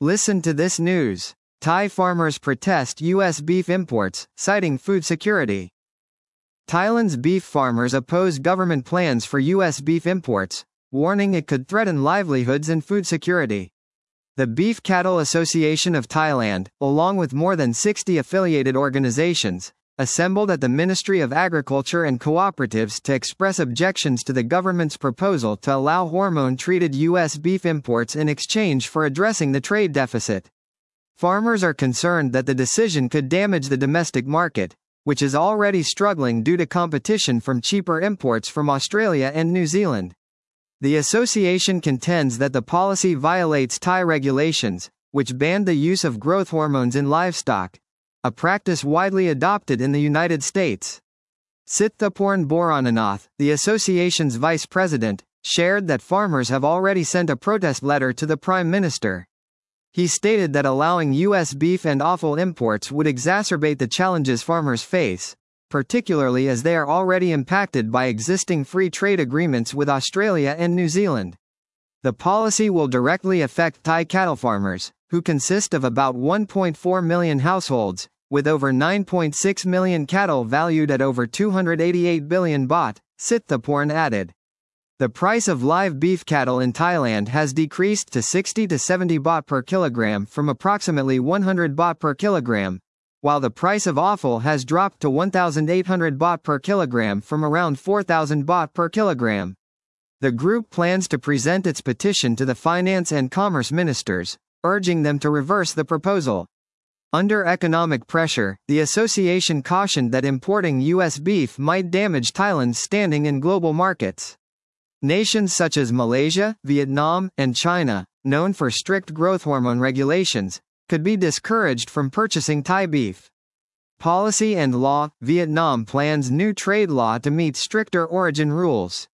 Listen to this news. Thai farmers protest U.S. beef imports, citing food security. Thailand's beef farmers oppose government plans for U.S. beef imports, warning it could threaten livelihoods and food security. The Beef Cattle Association of Thailand, along with more than 60 affiliated organizations, assembled at the Ministry of Agriculture and Cooperatives to express objections to the government's proposal to allow hormone-treated U.S. beef imports in exchange for addressing the trade deficit. Farmers are concerned that the decision could damage the domestic market, which is already struggling due to competition from cheaper imports from Australia and New Zealand. The association contends that the policy violates Thai regulations, which banned the use of growth hormones in livestock, a practice widely adopted in the United States. Sithaporn Boronanath, the association's vice president, shared that farmers have already sent a protest letter to the Prime Minister. He stated that allowing U.S. beef and offal imports would exacerbate the challenges farmers face, particularly as they are already impacted by existing free trade agreements with Australia and New Zealand. The policy will directly affect Thai cattle farmers, who consist of about 1.4 million households, with over 9.6 million cattle valued at over 288 billion baht, Sithaporn added. The price of live beef cattle in Thailand has decreased to 60 to 70 baht per kilogram from approximately 100 baht per kilogram, while the price of offal has dropped to 1,800 baht per kilogram from around 4,000 baht per kilogram. The group plans to present its petition to the finance and commerce ministers, urging them to reverse the proposal. Under economic pressure, the association cautioned that importing U.S. beef might damage Thailand's standing in global markets. Nations such as Malaysia, Vietnam, and China, known for strict growth hormone regulations, could be discouraged from purchasing Thai beef. Policy and law. Vietnam plans new trade law to meet stricter origin rules.